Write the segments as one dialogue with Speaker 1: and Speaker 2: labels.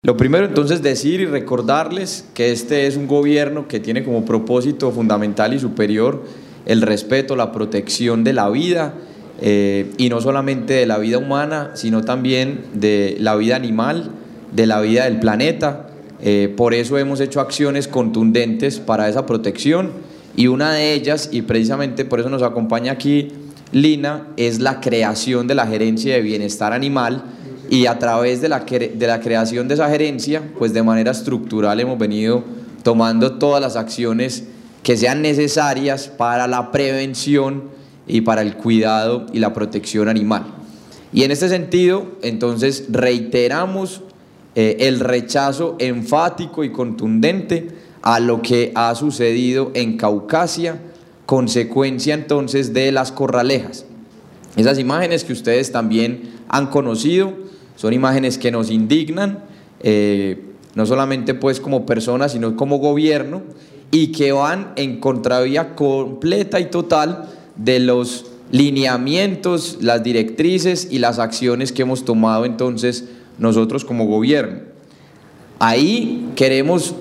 Speaker 1: Lo primero entonces decir y recordarles que este es un gobierno que tiene como propósito fundamental y superior el respeto, la protección de la vida y no solamente de la vida humana, sino también de la vida animal, de la vida del planeta. Por eso hemos hecho acciones contundentes para esa protección y una de ellas, y precisamente por eso nos acompaña aquí Lina, es la creación de la Gerencia de Bienestar Animal. Y a través de la creación de esa gerencia, pues de manera estructural hemos venido tomando todas las acciones que sean necesarias para la prevención y para el cuidado y la protección animal. Y en este sentido, entonces, reiteramos el rechazo enfático y contundente a lo que ha sucedido en Caucasia, consecuencia entonces de las corralejas. Esas imágenes que ustedes también han conocido, son imágenes que nos indignan, no solamente pues como personas, sino como gobierno, y que van en contravía completa y total de los lineamientos, las directrices y las acciones que hemos tomado entonces nosotros como gobierno. Ahí queremos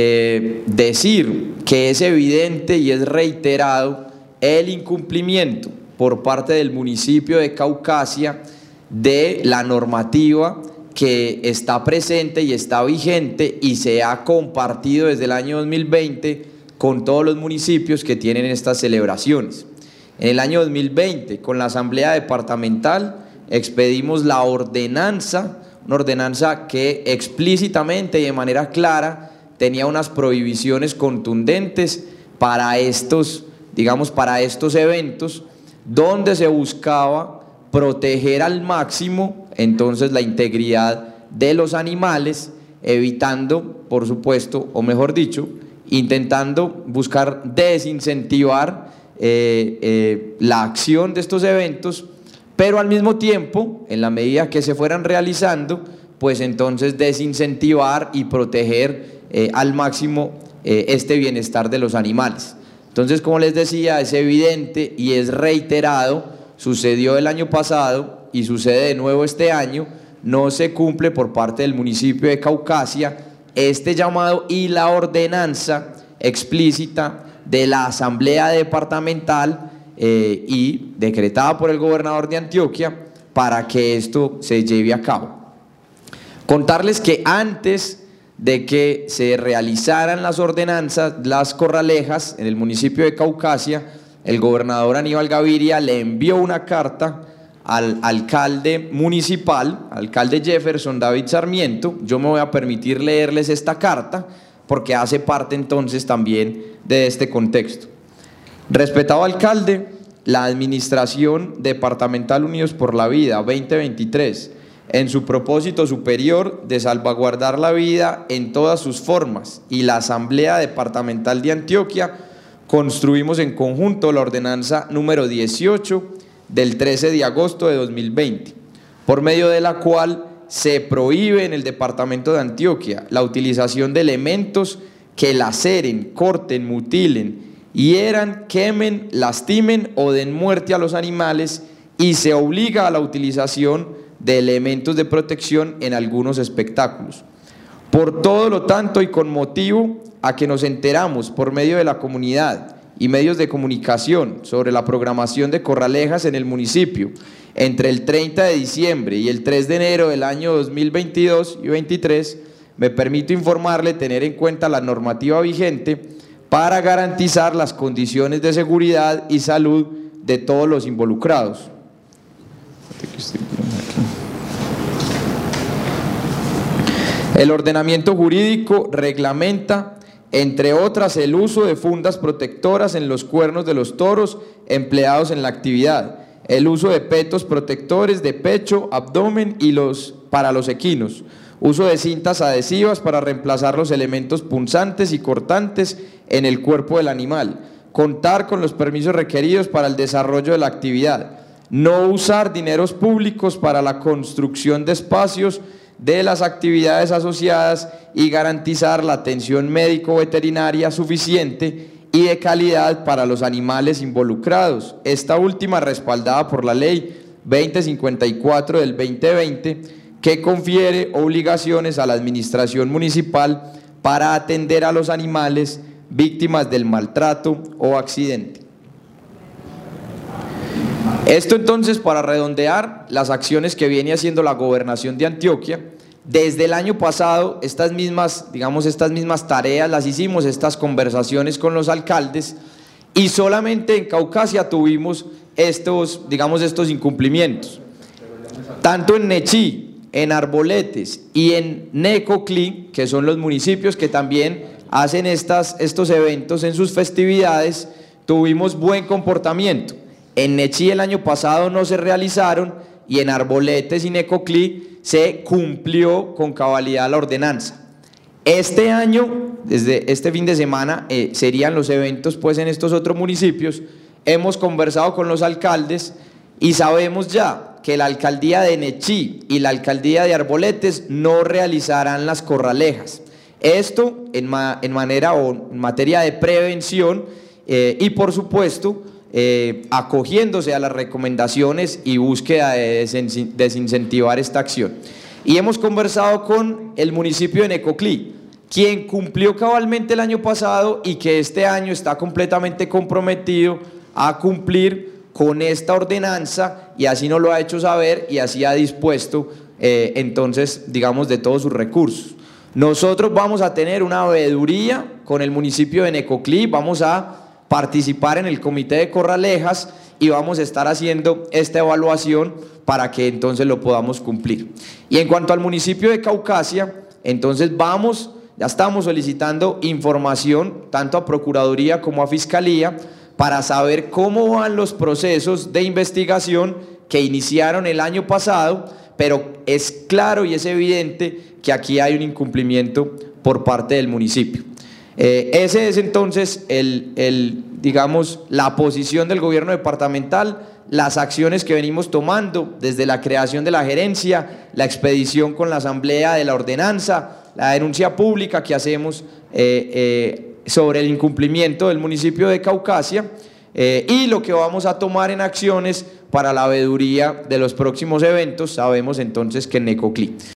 Speaker 1: decir que es evidente y es reiterado el incumplimiento por parte del municipio de Caucasia de la normativa que está presente y está vigente y se ha compartido desde el año 2020 con todos los municipios que tienen estas celebraciones. En el año 2020, con la Asamblea Departamental, expedimos la ordenanza, una ordenanza que explícitamente y de manera clara tenía unas prohibiciones contundentes para estos, digamos, para estos eventos, donde se buscaba proteger al máximo entonces la integridad de los animales, evitando, por supuesto, o mejor dicho, intentando buscar desincentivar la acción de estos eventos, pero al mismo tiempo, en la medida que se fueran realizando, pues entonces desincentivar y proteger al máximo este bienestar de los animales. Entonces, como les decía, es evidente y es reiterado. Sucedió el año pasado y sucede de nuevo este año, no se cumple por parte del municipio de Caucasia este llamado y la ordenanza explícita de la Asamblea Departamental y decretada por el gobernador de Antioquia para que esto se lleve a cabo. Contarles que antes de que se realizaran las ordenanzas, las corralejas en el municipio de Caucasia, el gobernador Aníbal Gaviria le envió una carta al alcalde municipal, alcalde Jefferson David Sarmiento. Yo me voy a permitir leerles esta carta porque hace parte entonces también de este contexto. Respetado alcalde, la Administración Departamental Unidos por la Vida 2023, en su propósito superior de salvaguardar la vida en todas sus formas, y la Asamblea Departamental de Antioquia, construimos en conjunto la ordenanza número 18 del 13 de agosto de 2020, por medio de la cual se prohíbe en el departamento de Antioquia la utilización de elementos que laceren, corten, mutilen, hieran, quemen, lastimen o den muerte a los animales, y se obliga a la utilización de elementos de protección en algunos espectáculos. Por todo lo tanto y con motivo a que nos enteramos por medio de la comunidad y medios de comunicación sobre la programación de corralejas en el municipio entre el 30 de diciembre y el 3 de enero del año 2022 y 2023, me permito informarle tener en cuenta la normativa vigente para garantizar las condiciones de seguridad y salud de todos los involucrados. El ordenamiento jurídico reglamenta, entre otras, el uso de fundas protectoras en los cuernos de los toros empleados en la actividad, el uso de petos protectores de pecho, abdomen y para los equinos, uso de cintas adhesivas para reemplazar los elementos punzantes y cortantes en el cuerpo del animal, contar con los permisos requeridos para el desarrollo de la actividad, no usar dineros públicos para la construcción de espacios de las actividades asociadas y garantizar la atención médico-veterinaria suficiente y de calidad para los animales involucrados, esta última respaldada por la Ley 2054 del 2020, que confiere obligaciones a la administración municipal para atender a los animales víctimas del maltrato o accidente. Esto entonces para redondear las acciones que viene haciendo la Gobernación de Antioquia. Desde el año pasado estas mismas tareas las hicimos, estas conversaciones con los alcaldes, y solamente en Caucasia tuvimos estos incumplimientos. Tanto en Nechí, en Arboletes y en Necoclí, que son los municipios que también hacen estos eventos en sus festividades, tuvimos buen comportamiento. En Nechí el año pasado no se realizaron y en Arboletes y Necoclí se cumplió con cabalidad la ordenanza. Este año, desde este fin de semana, serían los eventos pues en estos otros municipios. Hemos conversado con los alcaldes y sabemos ya que la alcaldía de Nechí y la alcaldía de Arboletes no realizarán las corralejas. Esto en materia de prevención y por supuesto acogiéndose a las recomendaciones y búsqueda de desincentivar esta acción. Y hemos conversado con el municipio de Necoclí, quien cumplió cabalmente el año pasado y que este año está completamente comprometido a cumplir con esta ordenanza, y así nos lo ha hecho saber y así ha dispuesto entonces de todos sus recursos. Nosotros vamos a tener una veeduría con el municipio de Necoclí, vamos a participar en el comité de corralejas y vamos a estar haciendo esta evaluación para que entonces lo podamos cumplir. Y en cuanto al municipio de Caucasia, entonces ya estamos solicitando información tanto a Procuraduría como a Fiscalía para saber cómo van los procesos de investigación que iniciaron el año pasado, pero es claro y es evidente que aquí hay un incumplimiento por parte del municipio. Ese es entonces la posición del gobierno departamental, las acciones que venimos tomando desde la creación de la gerencia, la expedición con la asamblea de la ordenanza, la denuncia pública que hacemos sobre el incumplimiento del municipio de Caucasia y lo que vamos a tomar en acciones para la veeduría de los próximos eventos. Sabemos entonces que en Necoclí.